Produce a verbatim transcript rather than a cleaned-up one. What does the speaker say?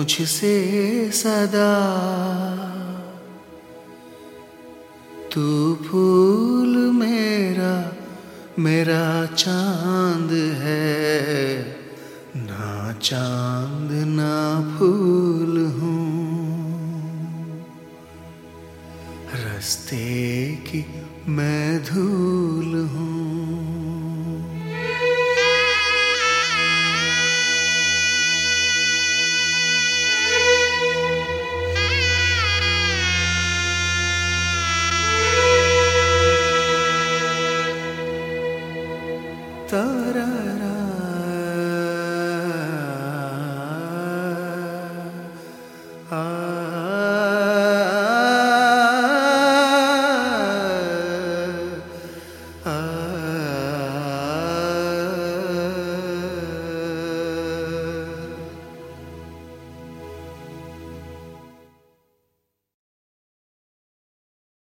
तुझसे सदा। तू फूल मेरा मेरा चांद है, ना चांद ना फूल हूँ। रास्ते की मैं धूल हूँ।